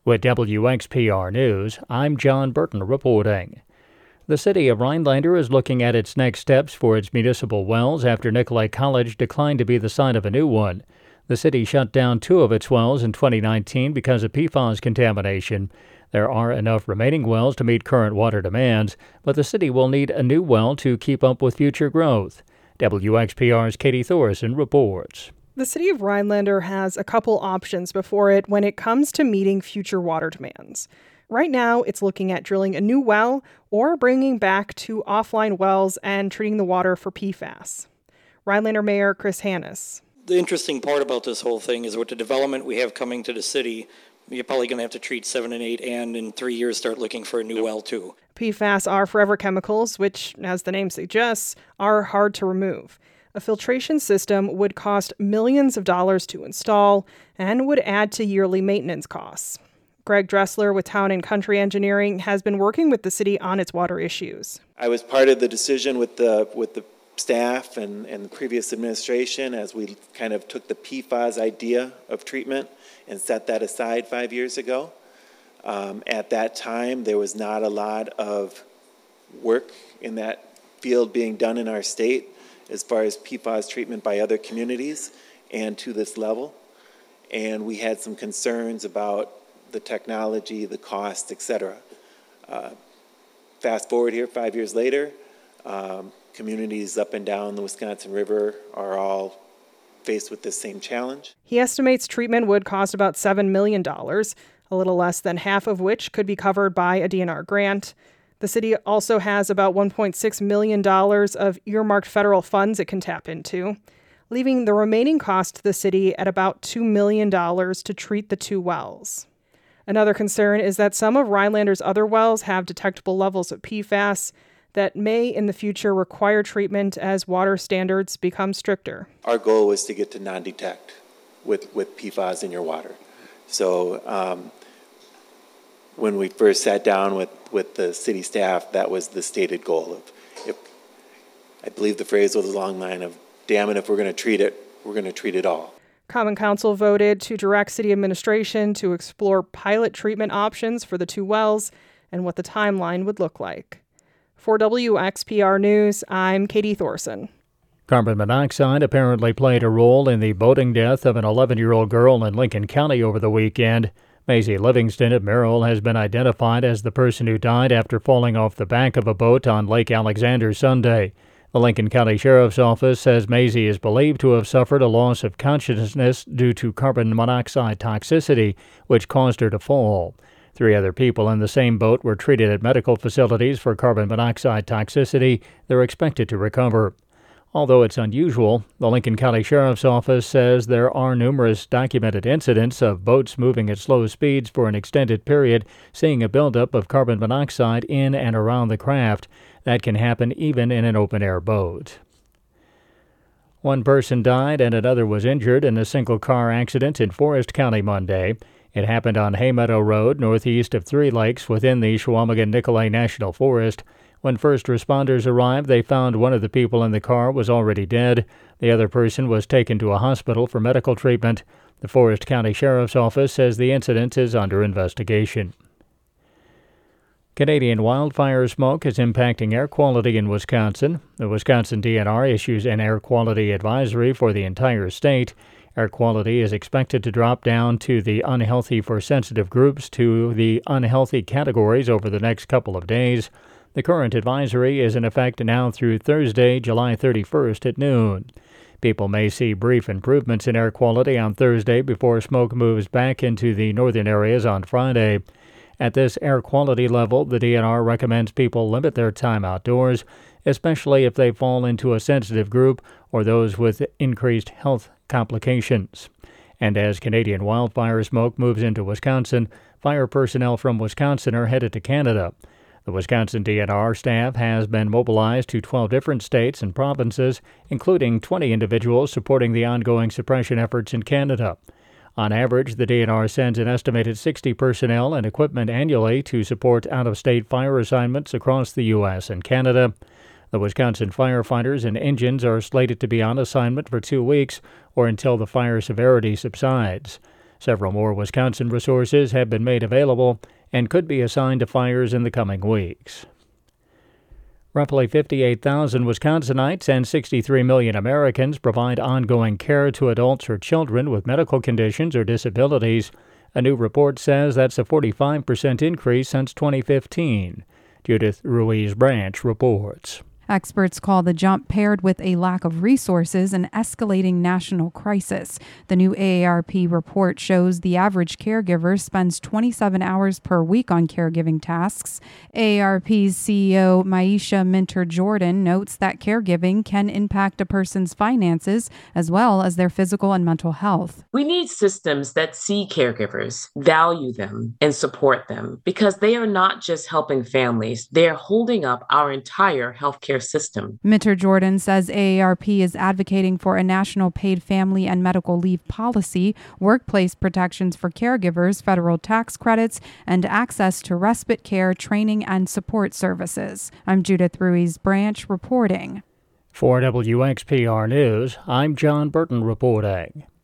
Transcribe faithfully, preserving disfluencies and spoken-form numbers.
With W X P R News, I'm John Burton reporting. The city of Rhinelander is looking at its next steps for its municipal wells after Nicolet College declined to be the site of a new one. The city shut down two of its wells in twenty nineteen because of P FAS contamination. There are enough remaining wells to meet current water demands, but the city will need a new well to keep up with future growth. W X P R's Katie Thorson reports. The city of Rhinelander has a couple options before it when it comes to meeting future water demands. Right now, it's looking at drilling a new well or bringing back two offline wells and treating the water for P FAS. Rhinelander Mayor Chris Hannes. The interesting part about this whole thing is with the development we have coming to the city, you're probably going to have to treat seven and eight and in three years start looking for a new well too. P FAS are forever chemicals, which, as the name suggests, are hard to remove. A filtration system would cost millions of dollars to install and would add to yearly maintenance costs. Greg Dressler with Town and Country Engineering has been working with the city on its water issues. I was part of the decision with the with the staff and, and the previous administration as we kind of took the P FAS idea of treatment and set that aside five years ago. Um, at that time, there was not a lot of work in that field being done in our state as far as P FAS treatment by other communities and to this level. And we had some concerns about the technology, the cost, et cetera. Uh, fast forward here, five years later, um, communities up and down the Wisconsin River are all faced with this same challenge. He estimates treatment would cost about seven million dollars, a little less than half of which could be covered by a D N R grant. The city also has about one point six million dollars of earmarked federal funds it can tap into, leaving the remaining cost to the city at about two million dollars to treat the two wells. Another concern is that some of Rhinelander's other wells have detectable levels of P FAS that may in the future require treatment as water standards become stricter. Our goal was to get to non-detect with, with P FAS in your water. So um, when we first sat down with, with the city staff, that was the stated goal of, if, I believe the phrase was along the line of, damn it, if we're going to treat it, we're going to treat it all. Common Council voted to direct city administration to explore pilot treatment options for the two wells and what the timeline would look like. For W X P R News, I'm Katie Thorson. Carbon monoxide apparently played a role in the boating death of an eleven-year-old girl in Lincoln County over the weekend. Maisie Livingston of Merrill has been identified as the person who died after falling off the back of a boat on Lake Alexander Sunday. The Lincoln County Sheriff's Office says Maisie is believed to have suffered a loss of consciousness due to carbon monoxide toxicity, which caused her to fall. Three other people in the same boat were treated at medical facilities for carbon monoxide toxicity. They're expected to recover. Although it's unusual, the Lincoln County Sheriff's Office says there are numerous documented incidents of boats moving at slow speeds for an extended period, seeing a buildup of carbon monoxide in and around the craft. That can happen even in an open-air boat. One person died and another was injured in a single-car accident in Forest County Monday. It happened on Haymeadow Road, northeast of Three Lakes, within the Chequamegon-Nicolet National Forest. When first responders arrived, they found one of the people in the car was already dead. The other person was taken to a hospital for medical treatment. The Forest County Sheriff's Office says the incident is under investigation. Canadian wildfire smoke is impacting air quality in Wisconsin. The Wisconsin D N R issues an air quality advisory for the entire state. Air quality is expected to drop down to the unhealthy for sensitive groups to the unhealthy categories over the next couple of days. The current advisory is in effect now through Thursday, July thirty-first at noon. People may see brief improvements in air quality on Thursday before smoke moves back into the northern areas on Friday. At this air quality level, the D N R recommends people limit their time outdoors, especially if they fall into a sensitive group or those with increased health complications. And as Canadian wildfire smoke moves into Wisconsin, fire personnel from Wisconsin are headed to Canada. The Wisconsin D N R staff has been mobilized to twelve different states and provinces, including twenty individuals supporting the ongoing suppression efforts in Canada. On average, the D N R sends an estimated sixty personnel and equipment annually to support out-of-state fire assignments across the U S and Canada. The Wisconsin firefighters and engines are slated to be on assignment for two weeks or until the fire severity subsides. Several more Wisconsin resources have been made available and could be assigned to fires in the coming weeks. Roughly fifty-eight thousand Wisconsinites and sixty-three million Americans provide ongoing care to adults or children with medical conditions or disabilities. A new report says that's a forty-five percent increase since twenty fifteen. Judith Ruiz Branch reports. Experts call the jump paired with a lack of resources an escalating national crisis. The new A A R P report shows the average caregiver spends twenty-seven hours per week on caregiving tasks. A A R P's C E O Maisha Minter-Jordan notes that caregiving can impact a person's finances as well as their physical and mental health. We need systems that see caregivers, value them, and support them, because they are not just helping families, they are holding up our entire healthcare system. Minter-Jordan says A A R P is advocating for a national paid family and medical leave policy, workplace protections for caregivers, federal tax credits, and access to respite care, training, and support services. I'm Judith Ruiz Branch reporting. For W X P R News, I'm John Burton reporting.